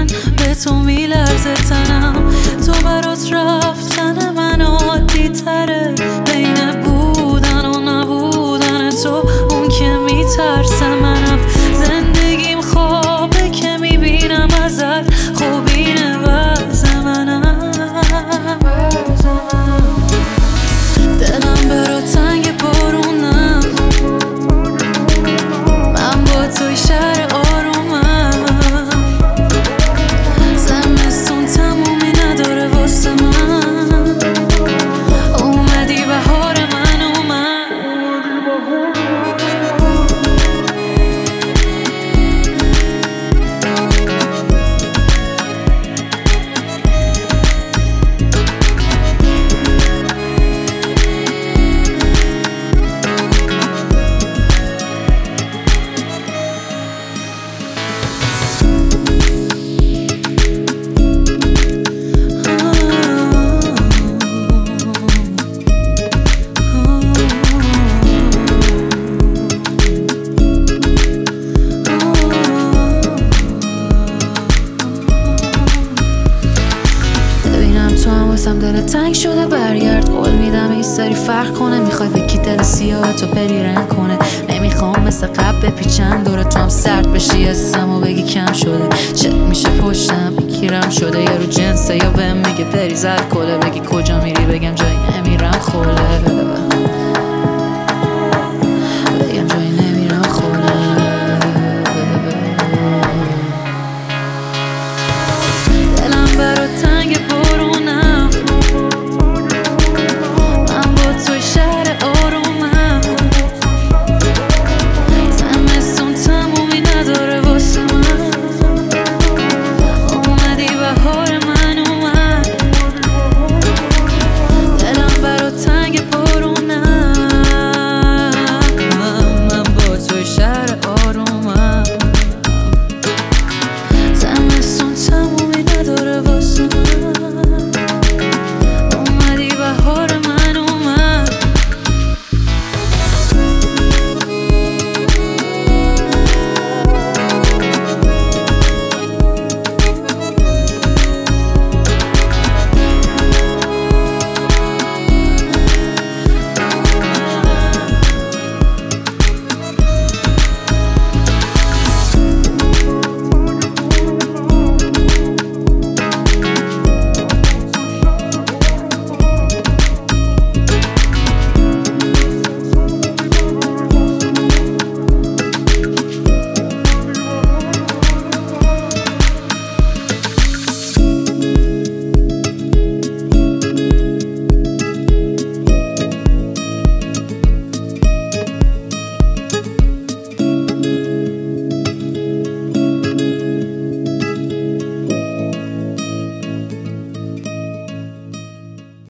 من به تو میلرزه تنم. تو برات رفتن من عادی تره، بین بودن و نبودن تو اون که میترسه. منم زندگیم خوابه که میبینم ازت، خوب اینه وضع منم. دلم برا تنگ بارونم، من با توی شهر آرومم. زمستون تمومی نداره واسه من، اومدی بهار من اومد. تو هم واسم دل تنگ شده، برگرد قول میدم این سری فرق کنه. میخوای بکی دل سیاه تو پری رنگ کنه، نمیخوام مثل قبل بپیچم دوره تو هم سرد بشی حسم و بگی کم شده. چت میشه پشتم گیرم شده، یا رو جنسه یا بهم میگه پری زد کله، بگی